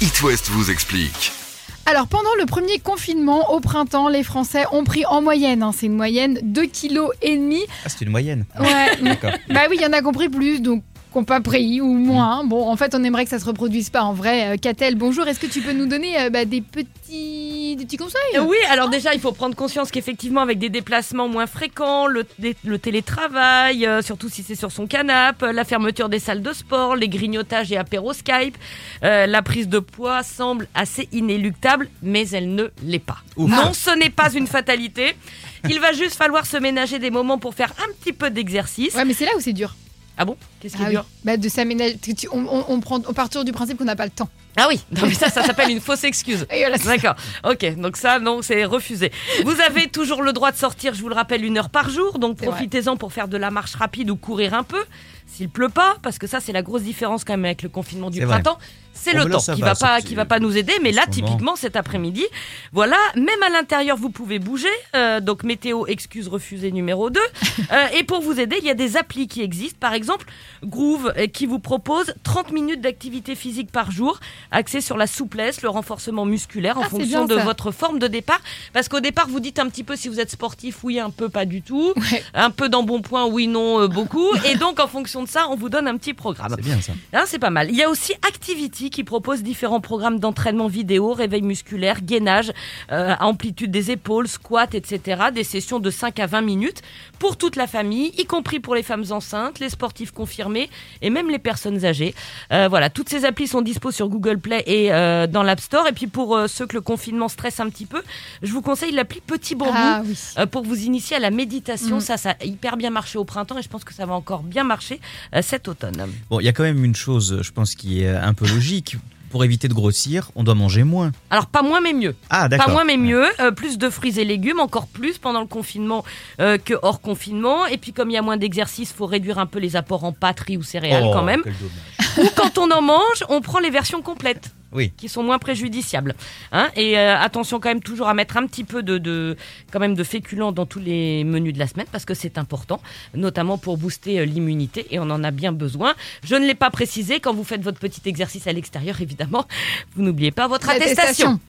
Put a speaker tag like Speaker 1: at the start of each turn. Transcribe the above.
Speaker 1: It West vous explique.
Speaker 2: Alors, pendant le premier confinement, au printemps, les Français ont pris en moyenne, c'est une moyenne, 2,5 kg.
Speaker 3: Ah, c'est une moyenne.
Speaker 2: Ouais,
Speaker 3: D'accord.
Speaker 2: bah oui, il y en a qui ont pris plus, donc qui n'ont pas pris, ou moins. Bon, en fait, on aimerait que ça se reproduise pas en vrai. Catel, bonjour, est-ce que tu peux nous donner des petits conseils ?
Speaker 4: Oui, alors déjà, il faut prendre conscience qu'effectivement, avec des déplacements moins fréquents, le télétravail, surtout si c'est sur son canapé, la fermeture des salles de sport, les grignotages et apéros Skype, la prise de poids semble assez inéluctable, mais elle ne l'est pas.
Speaker 3: Ouf.
Speaker 4: Non, ce n'est pas une fatalité. Il va juste falloir se ménager des moments pour faire un petit peu d'exercice.
Speaker 2: Ouais, mais c'est là où c'est dur.
Speaker 4: Ah bon ? Qu'est-ce qui est
Speaker 2: Ah
Speaker 4: dur ?
Speaker 2: oui. Bah, de s'aménager. On part toujours du principe qu'on n'a pas le temps.
Speaker 4: Ah oui, non, mais ça s'appelle une fausse excuse.
Speaker 2: Et voilà,
Speaker 4: D'accord, ok, donc ça, non, c'est refusé. Vous avez toujours le droit de sortir, je vous le rappelle, 1 heure par jour, donc
Speaker 2: C'est
Speaker 4: profitez-en pour faire de la marche rapide ou courir un peu. S'il pleut pas, parce que ça, c'est la grosse différence quand même avec le confinement du
Speaker 3: C'est vrai.
Speaker 4: printemps. C'est
Speaker 3: Oh,
Speaker 4: le
Speaker 3: mais là,
Speaker 4: temps
Speaker 3: ça
Speaker 4: qui
Speaker 3: va,
Speaker 4: va pas nous aider, mais
Speaker 3: en
Speaker 4: là,
Speaker 3: ce moment.
Speaker 4: typiquement, cet après-midi, voilà, même à l'intérieur, vous pouvez bouger. Donc, météo, excuse refusée numéro 2. Et pour vous aider, il y a des applis qui existent. Par exemple, Groove, qui vous propose 30 minutes d'activité physique par jour, axée sur la souplesse, le renforcement musculaire en
Speaker 2: Ah, c'est
Speaker 4: fonction
Speaker 2: bien,
Speaker 4: de
Speaker 2: ça.
Speaker 4: votre forme de départ. Parce qu'au départ, vous dites un petit peu si vous êtes sportif, oui, un peu, pas du tout.
Speaker 2: Ouais.
Speaker 4: Un peu d'embonpoint, oui, non, beaucoup. Et donc, en fonction de ça, on vous donne un petit programme.
Speaker 3: C'est bien ça.
Speaker 4: Hein, c'est pas mal. Il y a aussi Activity qui propose différents programmes d'entraînement vidéo, réveil musculaire, gainage, amplitude des épaules, squat, etc. Des sessions de 5 à 20 minutes pour toute la famille, y compris pour les femmes enceintes, les sportifs confirmés et même les personnes âgées. Voilà, toutes ces applis sont dispo sur Google Play et dans l'App Store. Et puis pour ceux que le confinement stresse un petit peu, je vous conseille l'appli Petit Bambou.
Speaker 2: Ah oui.
Speaker 4: Pour vous initier à la méditation. Ça a hyper bien marché au printemps et je pense que ça va encore bien marcher cet automne.
Speaker 3: Bon, il y a quand même une chose, je pense, qui est un peu logique. Pour éviter de grossir, on doit manger moins.
Speaker 4: Alors pas moins mais mieux.
Speaker 3: Ah, d'accord.
Speaker 4: Pas moins mais mieux, plus de fruits et légumes, encore plus pendant le confinement que hors confinement. Et puis comme il y a moins d'exercice, faut réduire un peu les apports en pâtes, riz ou céréales quand même.
Speaker 3: Quel dommage.
Speaker 4: Ou quand on en mange, on prend les versions complètes.
Speaker 3: Oui.
Speaker 4: Qui sont moins préjudiciables. Et attention quand même toujours à mettre un petit peu de féculents dans tous les menus de la semaine parce que c'est important, notamment pour booster l'immunité et on en a bien besoin. Je ne l'ai pas précisé, quand vous faites votre petit exercice à l'extérieur, évidemment, vous n'oubliez pas votre attestation.